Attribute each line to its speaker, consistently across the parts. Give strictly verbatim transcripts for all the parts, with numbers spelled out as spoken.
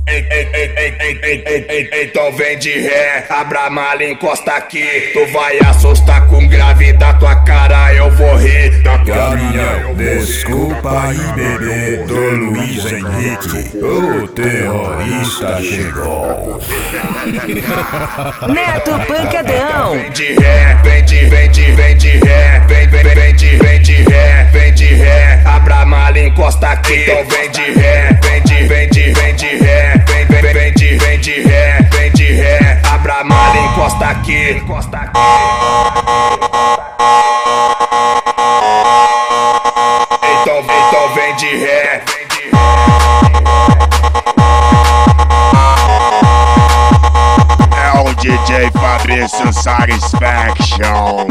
Speaker 1: Ei, ei, ei, ei, ei, ei, ei, ei, ei, então vem de ré, abra a mala e encosta aqui. Tu vai assustar com grave da tua cara, eu vou rir.
Speaker 2: Caminhão, desculpa aí, bebê, do Luiz Henrique, o terrorista chegou.
Speaker 3: Neto Pancadão.
Speaker 1: Vem de ré, vem de, vem de, vem de ré, vem, vem, vem de, vem de ré, vem de ré, abra a mala e encosta aqui. Então vem de ré, vem de, vem de, vem de ré, vem, vem, vem de, vem de ré, vem de ré, abra a mala e encosta aqui, encosta aqui. Então, então vem de ré, vem de ré.
Speaker 4: É o D J Fabrício Satisfaction.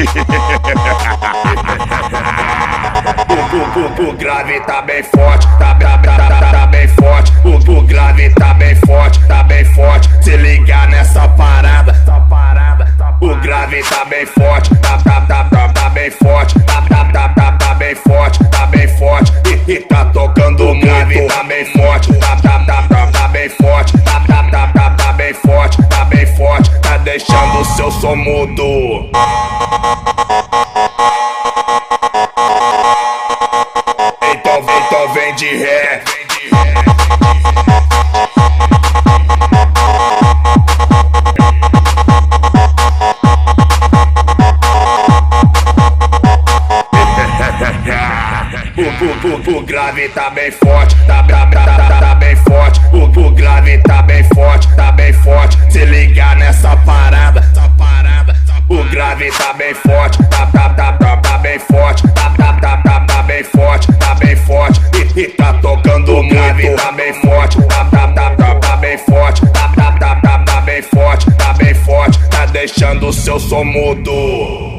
Speaker 1: O, o, o, o grave tá bem forte, tá, tá, tá, tá, tá bem forte. O, o grave tá bem forte, tá bem forte. Se ligar nessa parada, essa parada. O grave tá bem forte, tá, tá, tá, tá, tá bem forte, tá, tá, tá, tá, tá bem forte, tá bem forte. E, e tá tocando o grave, tá bem forte, tá, tá, tá, tá, tá bem forte, tá, tá, tá, tá, tá bem forte, tá bem forte. Tá deixando o seu som mudo. Então, então vem de ré, vem de ré. O, o, o, o grave tá bem forte, tá, tá, tá, tá, tá bem forte. O, o grave tá bem forte, tá bem forte. Se ligar nessa parada, essa parada. O grave tá bem forte, tá, tá, tá, tá, tá bem forte, tá, tá, tá, tá, tá bem forte, tá bem forte. E, e tá tocando o grave, tá bem forte, tá, tá, tá, tá, tá bem forte, tá, tá, tá, tá, tá bem forte, tá bem forte. Tá deixando o seu som mudo.